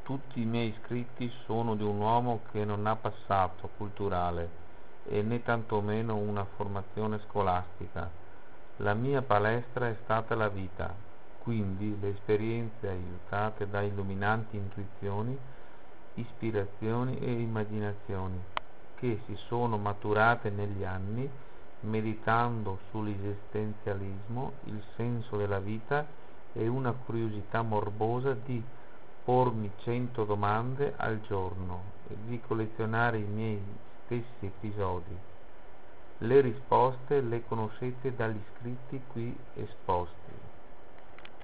Tutti i miei scritti sono di un uomo che non ha passato culturale e né tantomeno una formazione scolastica. La mia palestra è stata la vita, quindi le esperienze aiutate da illuminanti intuizioni, ispirazioni e immaginazioni che si sono maturate negli anni meditando sull'esistenzialismo, il senso della vita e una curiosità morbosa di pormi 100 domande al giorno e di collezionare i miei stessi episodi. Le risposte le conoscete dagli scritti qui esposti.